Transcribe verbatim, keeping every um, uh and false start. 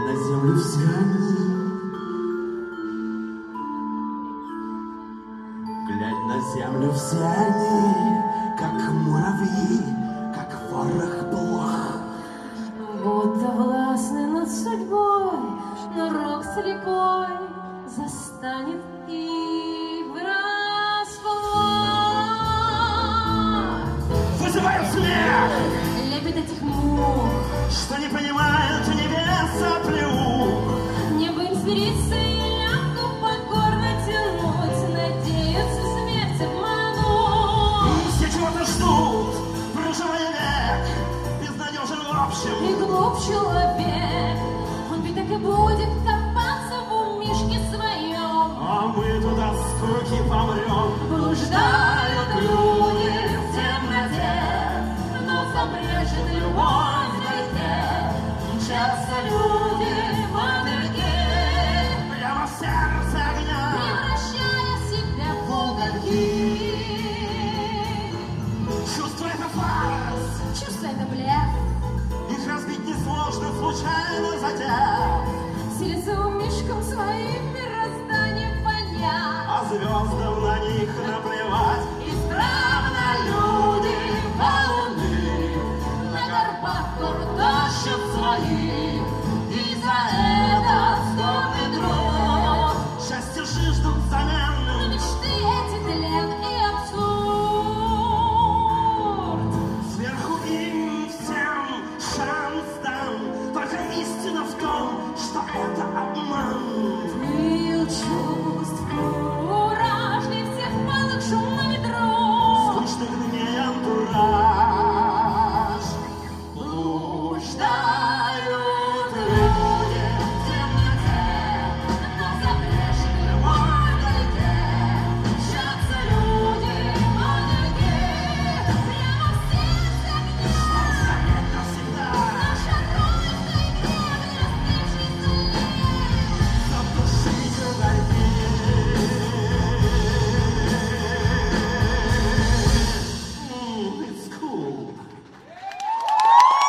на землю все они, глядь на землю все они, как муравьи, как ворох блох. Будто властны над судьбой, но рок слепой застанет их врасплох. Вызываю смех, Лепит этих мух, что не понимают небес оплеух. небо им смириться и лямку покорно тянуть, надеются смерть обмануть. И все чего-то ждут, проживая век, безнадежен в общем. И глуп человек, он ведь так и будет копаться в умишке своем. А мы туда с скуки помрем. Блуждают люди в темноте, но забрежет любовь вдалеке. Мчатся люди в мотыльке, Прямо в сердце огня, превращая себя в угольки. чувство это фарс, Чувство это блеф, их разбить несложно, случайно задев. силится умишком своим мирозданием понять. А звездам на них наплевать. Исправно люди валуны на горбах гор тащат свои, и за это стоны дров. Счастье жаждут замен, Но мечты эти тлен и абсурд. сверху им всем шанс дам. Только истина в том, что это обман.